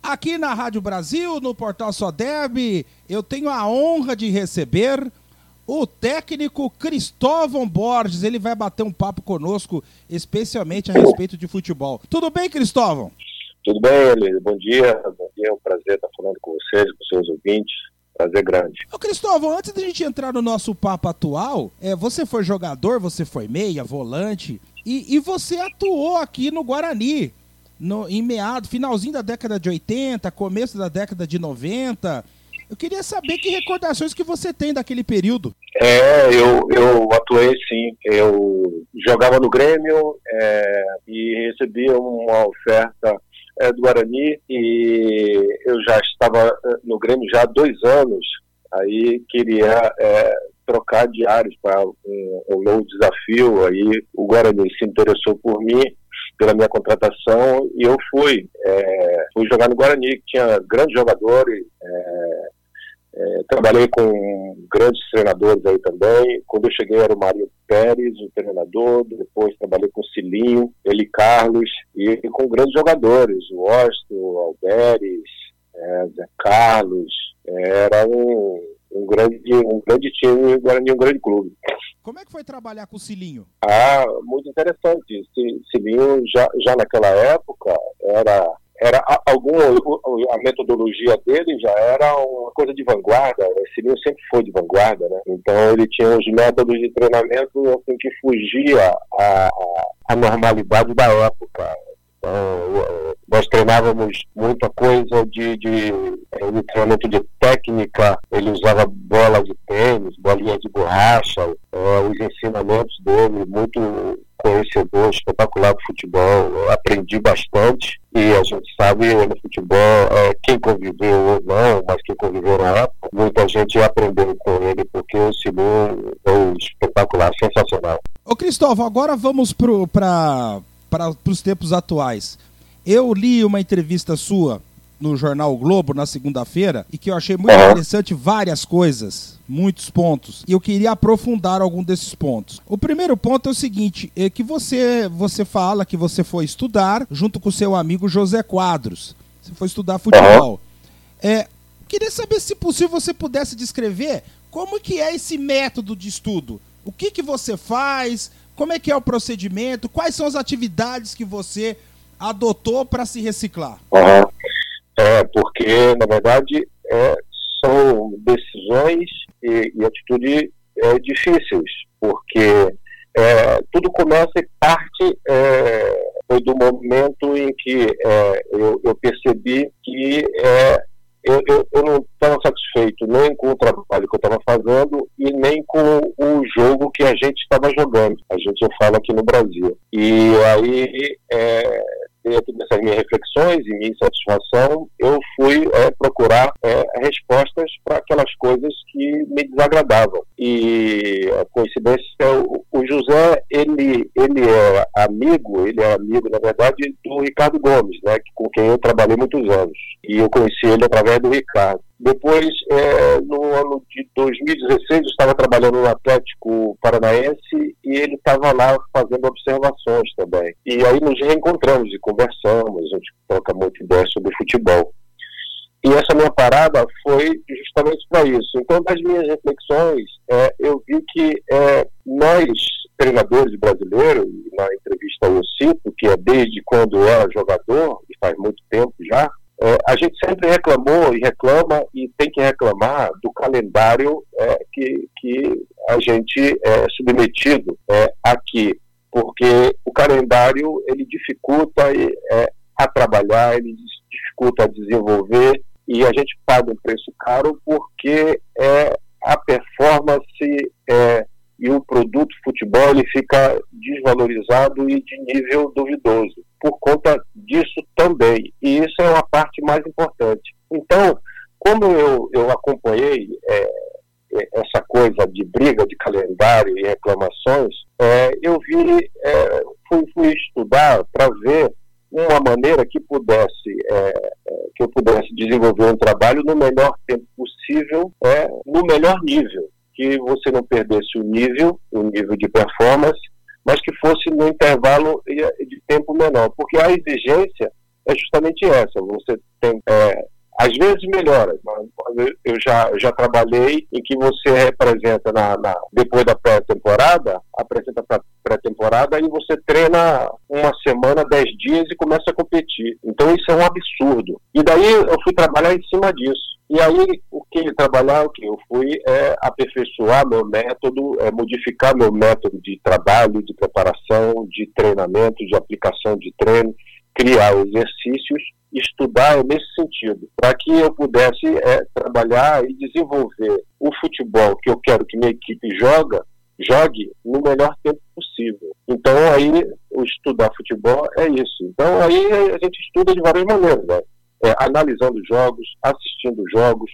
Aqui na Rádio Brasil, no Portal Sodeb, eu tenho a honra de receber o técnico Cristóvão Borges. Ele vai bater um papo conosco, especialmente a respeito de futebol. Tudo bem, Cristóvão? Tudo bem, Elias. Bom dia, é um prazer estar falando com vocês, com seus ouvintes. Prazer grande. Ô Cristóvão, antes da gente entrar no nosso papo atual, você foi jogador, você foi meia, volante, e você atuou aqui no Guarani, em finalzinho da década de 80, começo da década de 90. Eu queria saber que recordações que você tem daquele período. Eu atuei sim. Eu jogava no Grêmio e recebia uma oferta do Guarani, e eu já estava no Grêmio já há 2 anos. Aí queria trocar de ares para um novo desafio. Aí o Guarani se interessou por mim, pela minha contratação, e eu fui jogar no Guarani, que tinha grandes jogadores. Trabalhei com grandes treinadores aí também. Quando eu cheguei era o Mário Pérez, o treinador. Depois trabalhei com o Cilinho, Eli Carlos, e com grandes jogadores, o Osto, o Alberes, Zé Carlos. Era um grande time, o Guarani, um grande clube. Como é que foi trabalhar com o Cilinho? Muito interessante. Cilinho já naquela época a metodologia dele já era uma coisa de vanguarda. O Cilinho sempre foi de vanguarda, né? Então ele tinha os métodos de treinamento assim, que fugia à normalidade da época. Então, nós treinávamos muita coisa de treinamento de técnica. Ele usava bola de tênis, bolinha de borracha, os ensinamentos dele, muito conhecedor, espetacular do futebol. Eu aprendi bastante, e a gente sabe no futebol, quem conviveu ou não, mas quem conviveu na época, muita gente aprendeu com ele, porque o Cilinho é espetacular, sensacional. Ô Cristóvão, agora vamos para os tempos atuais. Eu li uma entrevista sua no jornal O Globo na segunda-feira, e que eu achei muito interessante, várias coisas, muitos pontos, e eu queria aprofundar algum desses pontos. O primeiro ponto é o seguinte, que você fala que você foi estudar junto com o seu amigo José Quadros. Você foi estudar futebol. Queria saber, se possível, você pudesse descrever como que é esse método de estudo. O que você faz, como é que é o procedimento, quais são as atividades que você adotou para se reciclar? Porque, na verdade, são decisões e atitudes difíceis, porque tudo começa e parte foi do momento em que eu percebi que eu não estava satisfeito nem com o trabalho que eu estava fazendo e nem com o jogo que a gente estava jogando. Eu falo aqui no Brasil. E aí, dentro dessas minhas reflexões e minha insatisfação, eu fui procurar respostas para aquelas coisas que me desagradavam. E a coincidência o José, ele é amigo, na verdade, do Ricardo Gomes, né, com quem eu trabalhei muitos anos. E eu conheci ele através do Ricardo. Depois, no ano de 2016, eu estava trabalhando no Atlético Paranaense, e ele estava lá fazendo observações também. E aí nos reencontramos e conversamos, a gente troca muita ideia sobre futebol. E essa minha parada foi justamente para isso. Então, das minhas reflexões, eu vi que nós, treinadores brasileiros, na entrevista eu cito, que é desde quando eu era jogador, e faz muito tempo já, a gente sempre reclamou e reclama, e tem que reclamar do calendário que a gente é submetido aqui, porque o calendário ele dificulta a trabalhar, ele dificulta a desenvolver, e a gente paga um preço caro porque a performance e o produto futebol ele fica desvalorizado e de nível duvidoso por conta disso também, e isso é uma parte mais importante. Então, como eu acompanhei essa coisa de briga de calendário e reclamações, eu fui estudar para ver uma maneira que eu pudesse desenvolver um trabalho no melhor tempo possível, no melhor nível, que você não perdesse o nível de performance, mas que fosse no intervalo de tempo menor, porque a exigência é justamente essa. Você tem, às vezes melhora, mas eu já trabalhei em que você representa depois da pré-temporada, apresenta para pré-temporada e você treina uma semana, 10 dias e começa a competir. Então isso é um absurdo. E daí eu fui trabalhar em cima disso. E aí, o que eu fui aperfeiçoar meu método, modificar meu método de trabalho, de preparação, de treinamento, de aplicação de treino, criar exercícios, estudar nesse sentido, para que eu pudesse trabalhar e desenvolver o futebol que eu quero que minha equipe jogue no melhor tempo possível. Então, aí, o estudar futebol é isso. Então, aí a gente estuda de várias maneiras, né? Analisando jogos, assistindo jogos,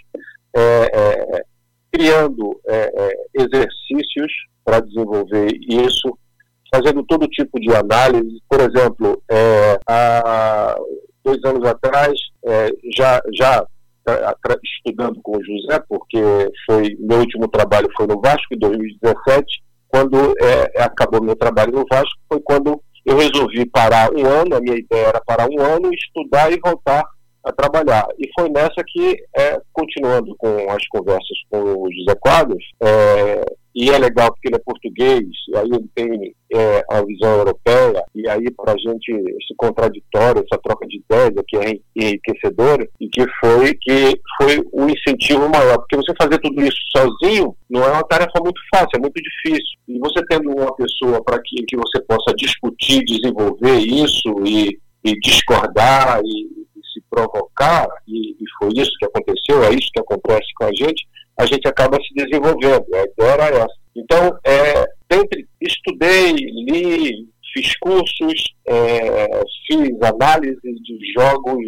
criando exercícios para desenvolver isso, fazendo todo tipo de análise. Por exemplo, há 2 anos atrás, já estudando com o José, porque meu último trabalho foi no Vasco, em 2017, quando acabou meu trabalho no Vasco, foi quando eu resolvi parar um ano, a minha ideia era parar um ano, estudar e voltar a trabalhar. E foi nessa que, continuando com as conversas com o José Quadros, e é legal porque ele é português, e aí ele tem a visão europeia, e aí para a gente esse contraditório, essa troca de ideias que é enriquecedora, e que foi um incentivo maior, porque você fazer tudo isso sozinho não é uma tarefa muito fácil, é muito difícil. E você tendo uma pessoa para que você possa discutir, desenvolver isso e discordar e se provocar, e foi isso que aconteceu, é isso que acontece com a gente acaba se desenvolvendo. A ideia era essa. Então, estudei, li, fiz cursos, fiz análise de jogos,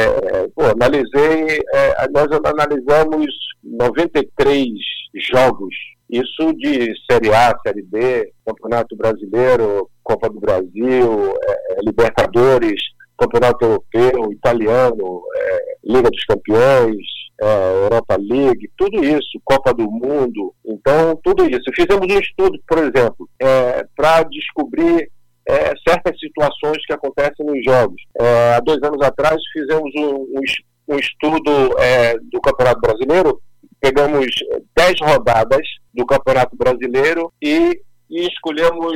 nós analisamos 93 jogos, isso de Série A, Série B, Campeonato Brasileiro, Copa do Brasil, Libertadores, Campeonato Europeu, Italiano, Liga dos Campeões, Europa League, tudo isso, Copa do Mundo. Então, tudo isso. Fizemos um estudo, por exemplo, para descobrir certas situações que acontecem nos jogos. Há 2 anos atrás, fizemos um estudo do Campeonato Brasileiro, pegamos 10 rodadas do Campeonato Brasileiro e escolhemos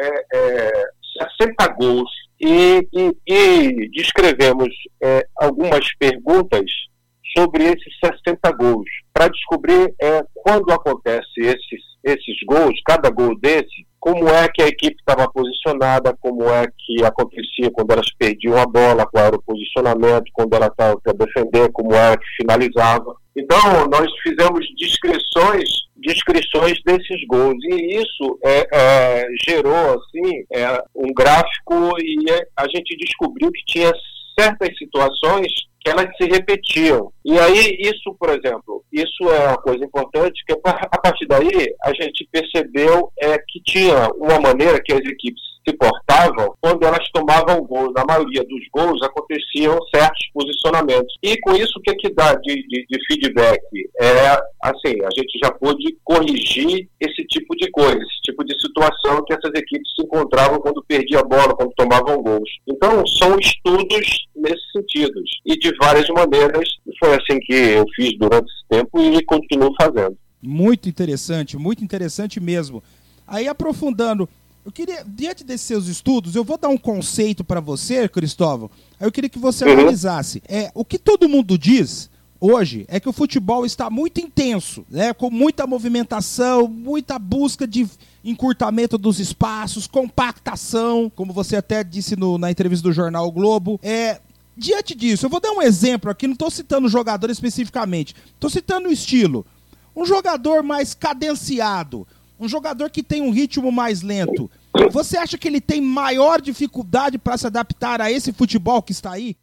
60 gols e descrevemos algumas perguntas sobre esses 60 gols, para descobrir quando acontece esses gols, cada gol desse, como é que a equipe estava posicionada, como é que acontecia quando elas perdiam a bola, qual era o posicionamento, quando ela estava para defender, como era que finalizava. Então, nós fizemos descrições desses gols, e isso gerou assim, um gráfico, e a gente descobriu que tinha certas situações que elas se repetiam. E aí, isso, por exemplo, isso é uma coisa importante, que a partir daí a gente percebeu que tinha uma maneira que as equipes se portavam quando elas tomavam gol. Na maioria dos gols aconteciam certos posicionamentos. E com isso, o que dá de feedback? Assim, a gente já pôde corrigir esse tipo de coisa, esse tipo de situação que essas equipes se encontravam quando perdiam a bola, quando tomavam gols. Então, são estudos nesse sentido. E de várias maneiras, foi assim que eu fiz durante esse tempo e continuo fazendo. Muito interessante mesmo. Aí, aprofundando, eu queria, diante desses seus estudos, eu vou dar um conceito para você, Cristóvão. Aí eu queria que você analisasse. O que todo mundo diz hoje é que o futebol está muito intenso, né, com muita movimentação, muita busca de encurtamento dos espaços, compactação, como você até disse na entrevista do Jornal o Globo. Diante disso, eu vou dar um exemplo aqui, não estou citando o jogador especificamente, estou citando o estilo. Um jogador mais cadenciado, um jogador que tem um ritmo mais lento, você acha que ele tem maior dificuldade para se adaptar a esse futebol que está aí?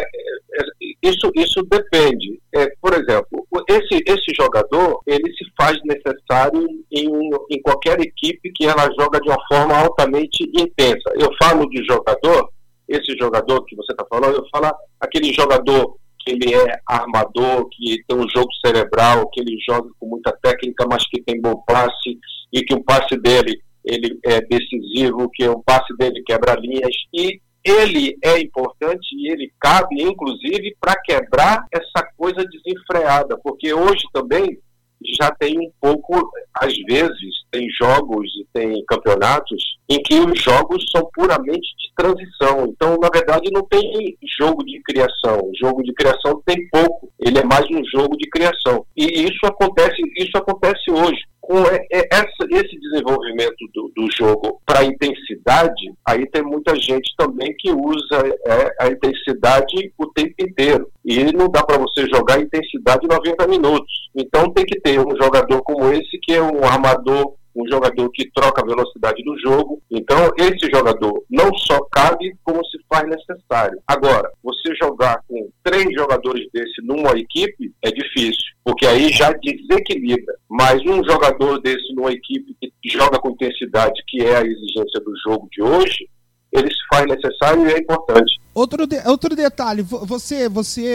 Isso depende. Por exemplo, esse jogador, ele se faz necessário em qualquer equipe que ela joga de uma forma altamente intensa. Eu falo de jogador, esse jogador que você está falando, eu falo aquele jogador que ele é armador, que tem um jogo cerebral, que ele joga com muita técnica, mas que tem bom passe, e que o passe dele ele é decisivo, que o passe dele quebra linhas. E ele é importante e ele cabe, inclusive, para quebrar essa coisa desenfreada, porque hoje também já tem um pouco, às vezes, tem jogos e tem campeonatos em que os jogos são puramente de transição. Então, na verdade, não tem jogo de criação. O jogo de criação tem pouco. Ele é mais um jogo de criação. E isso acontece hoje. Com esse desenvolvimento do jogo para intensidade, aí tem muita gente também que usa a intensidade o tempo inteiro. E não dá para você jogar intensidade 90 minutos. Então tem que ter um jogador como esse, que é um armador, um jogador que troca a velocidade do jogo. Então esse jogador não só cabe, como se faz necessário. Agora, você jogar com 3 jogadores desse numa equipe é difícil, porque aí já desequilibra. Mas um jogador desse numa equipe que joga com intensidade, que é a exigência do jogo de hoje, ele se faz necessário e é importante. Outro detalhe, você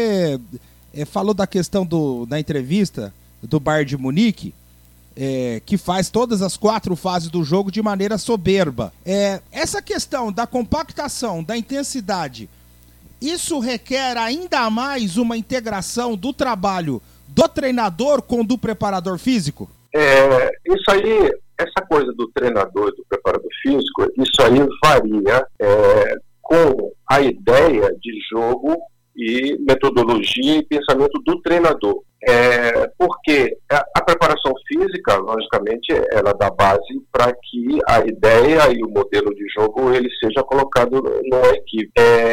falou da questão da entrevista do Bayern de Munique, que faz todas as 4 fases do jogo de maneira soberba. Essa questão da compactação, da intensidade, isso requer ainda mais uma integração do trabalho do treinador com o do preparador físico? Isso aí, essa coisa do treinador e do preparador físico, isso aí varia com a ideia de jogo e metodologia e pensamento do treinador. Porque a preparação física, logicamente, ela dá base para que a ideia e o modelo de jogo ele seja colocado numa equipe.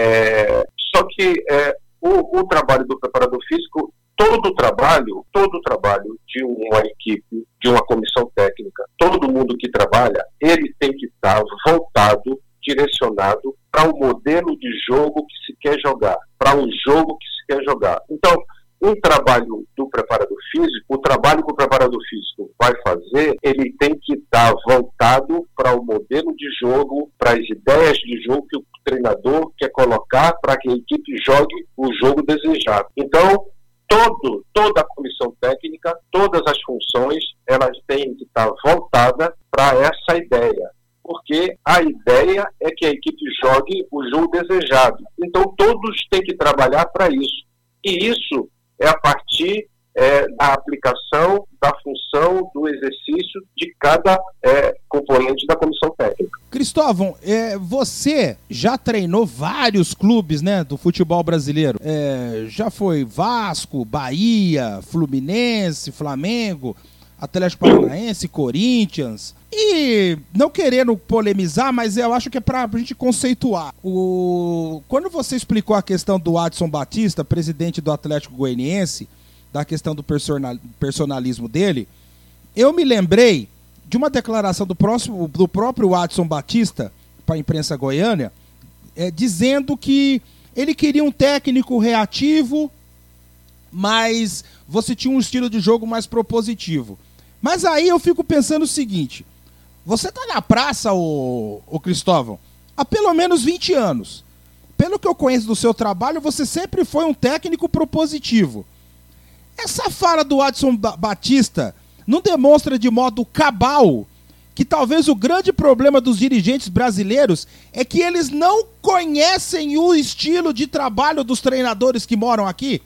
Só que o trabalho do preparador físico, todo o trabalho de uma equipe, de uma comissão técnica, todo mundo que trabalha, ele tem que estar voltado, direcionado para o modelo de jogo que se quer jogar, para o jogo que se quer jogar. Então, um trabalho do preparador físico, o trabalho que o preparador físico vai fazer, ele tem que estar voltado para o modelo de jogo, para as ideias de jogo que o treinador quer colocar para que a equipe jogue o jogo desejado. Então, toda a comissão técnica, todas as funções, elas têm que estar voltadas para essa ideia. Porque a ideia é que a equipe jogue o jogo desejado. Então, todos têm que trabalhar para isso. E isso é a partir da aplicação da função do exercício de cada componente da comissão técnica. Cristóvão, você já treinou vários clubes, né, do futebol brasileiro. Já foi Vasco, Bahia, Fluminense, Flamengo, Atlético Paranaense, Corinthians. E não querendo polemizar, mas eu acho que é pra gente conceituar. Quando você explicou a questão do Adson Batista, presidente do Atlético Goianiense, da questão do personalismo dele, eu me lembrei de uma declaração do próprio Adson Batista para a imprensa goiana, dizendo que ele queria um técnico reativo, mas você tinha um estilo de jogo mais propositivo. Mas aí eu fico pensando o seguinte: você está na praça, ô Cristóvão, há pelo menos 20 anos. Pelo que eu conheço do seu trabalho, você sempre foi um técnico propositivo. Essa fala do Adson Batista não demonstra de modo cabal que talvez o grande problema dos dirigentes brasileiros é que eles não conhecem o estilo de trabalho dos treinadores que moram aqui?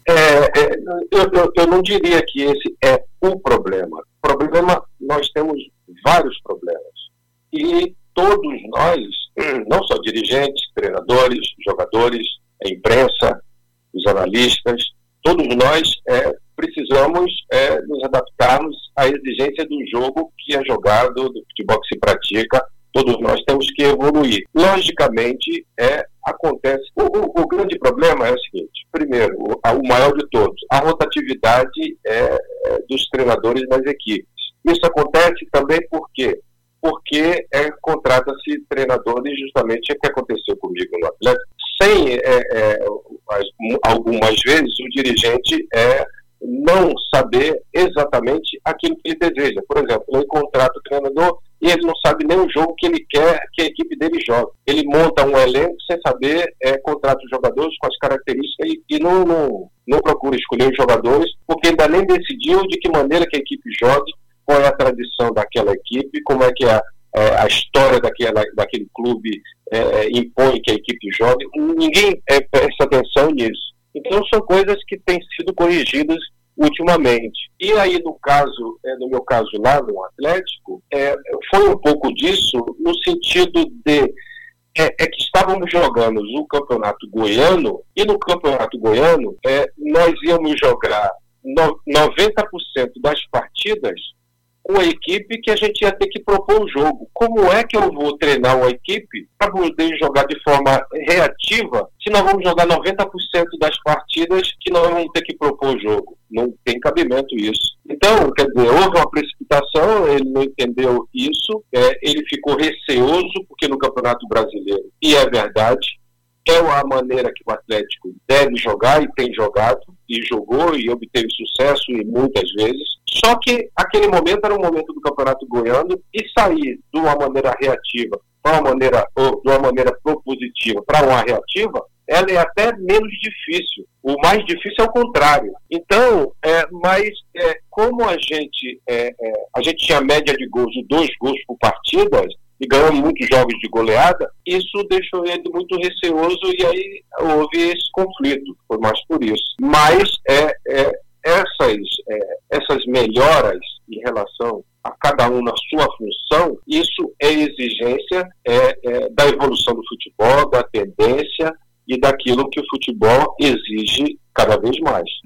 Eu não diria que esse é o problema. Nós temos vários problemas. E todos nós, não só dirigentes, treinadores, jogadores, a imprensa, os analistas, todos nós precisamos nos adaptarmos à exigência do jogo que é jogado, do futebol que se pratica. Todos nós temos que evoluir. Logicamente, acontece. O grande problema é o seguinte: primeiro, o maior de todos, a rotatividade dos treinadores nas equipes. Isso acontece também por quê? Porque contrata-se treinadores, justamente o que aconteceu comigo no Atlético, sem, algumas vezes, o dirigente não saber exatamente aquilo que ele deseja. Por exemplo, ele contrata o treinador e ele não sabe nem o jogo que ele quer que a equipe dele jogue. Ele monta um elenco sem saber, contrata os jogadores com as características e não procura escolher os jogadores, porque ainda nem decidiu de que maneira que a equipe jogue, qual é a tradição daquela equipe, como é que é a história daquele clube impõe que a equipe jogue, ninguém presta atenção nisso. Então são coisas que têm sido corrigidas ultimamente. E aí no meu caso lá no Atlético, foi um pouco disso no sentido de que estávamos jogando o Campeonato Goiano, e no Campeonato Goiano nós íamos jogar 90% das partidas com a equipe que a gente ia ter que propor o jogo. Como é que eu vou treinar uma equipe para poder jogar de forma reativa se nós vamos jogar 90% das partidas que nós vamos ter que propor o jogo? Não tem cabimento isso. Então, quer dizer, houve uma precipitação, ele não entendeu isso, ele ficou receoso, porque no Campeonato Brasileiro, e é verdade, é a maneira que o Atlético deve jogar e tem jogado, e jogou e obteve sucesso e muitas vezes. Só que aquele momento era um momento do Campeonato Goiano, e sair de uma maneira reativa ou de uma maneira propositiva para uma reativa, ela é até menos difícil. O mais difícil é o contrário. Então, como a gente tinha média de gols de 2 gols por partida, e ganhou muitos jogos de goleada, isso deixou ele muito receoso, e aí houve esse conflito, foi mais por isso. Mas essas melhoras em relação a cada um na sua função, isso é exigência da evolução do futebol, da tendência e daquilo que o futebol exige cada vez mais.